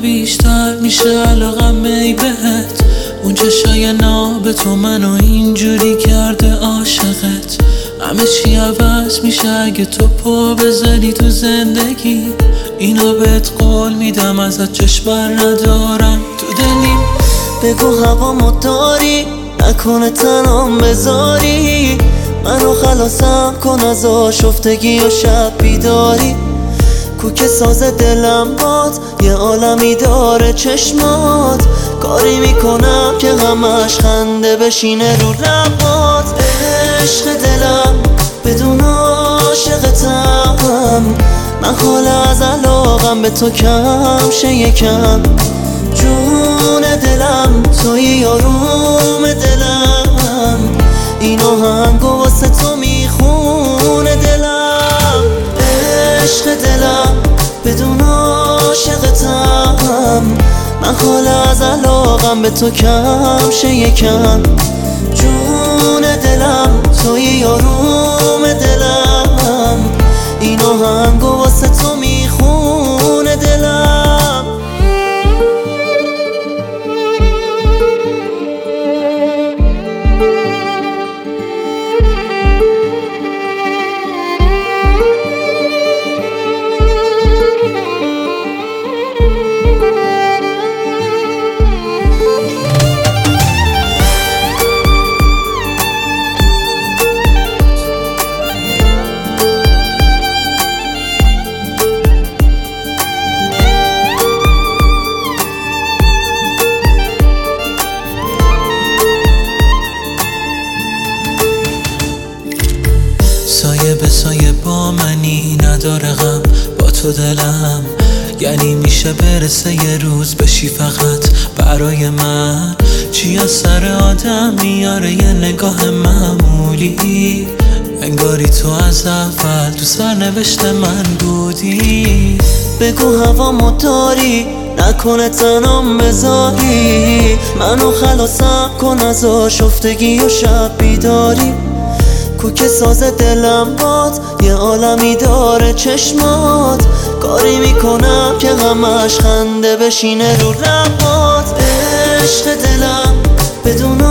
بیشتر میشه علاقم ای بهت. اون چشای ناب تو منو اینجوری کرده عاشقت. همه چی عوض میشه اگه تو پا بزنی تو زندگی. اینو بهت قول میدم ازت چشم بر ندارم تو دلیم. بگو هوامو داری نکنه تنام بذاری. منو خلاصم کن از آشفتگی و شب بیداری. کوک ساز دلم باد یه عالمی داره چشمات. کاری میکنم که همش خنده بشینه رو لبات. عشق دلم بدون عاشقتم. من حالا از علاقم به تو کم شه یکم. جون دلم توی یاروم دلم. این آهنگو واسه تو میخونه دلم. عشق دلم بدون عاشقتم. من حالا از علاقم به تو کم شه یکم. جون دلم توی یاروم دلم. این آهنگو واسه تو میخونه دلم. سایه به سایه با منی نداره غم با تو دلم. یعنی میشه برسه یه روز بشی فقط برای من. چی از سر آدم میاره یه نگاه معمولی. انگاری تو از اول تو سرنوشت من بودی. بگو هوامو داری نکنه تنام بذاری. منو خلاصم کن از آشفتگی و شب بیداری. کوک ساز دلم باد یه عالمی داره چشمات. کاری میکنم که همش خنده بشینه رو لبات. عشق دلم بدون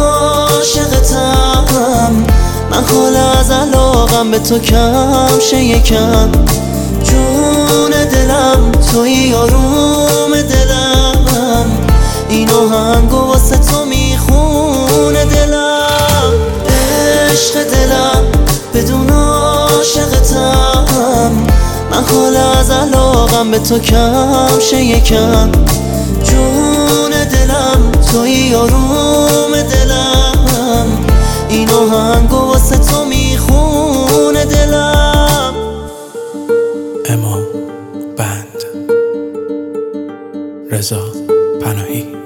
عاشقتم. من حالا از علاقم به تو کم شه یکم. جون دلم توی یاروم دلم. این آهنگو واسه تو میخونه دلم. عشق دلم بدون عاشقتم. من حالا از علاقم به تو کم شه یکم. جون دلم توی یاروم دلم. این آهنگو واسه تو میخونه دلم. امام بند رضا پناهی.